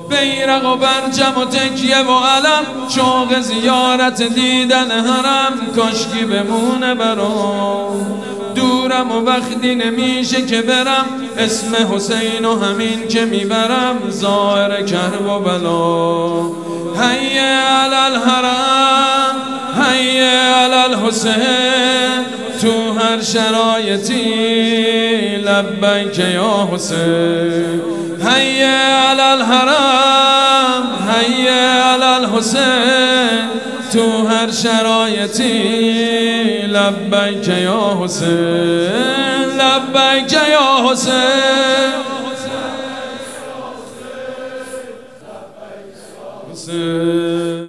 بیرق و برجم و تکیه و علم، شوق زیارت دیدن حرم، کاشکی بمونه برام. دورم و وقتی نمیشه که برم، اسم حسین و همین که میبرم، ظاهر کرب و بلا. حی علی الحرم، حی علی الحسین، تو هر شرایطی لبیک یا حسین. حی علی الحرم، حی علی الحسین، تو هر شرایطی لبیک یا حسین، لبیک یا حسین.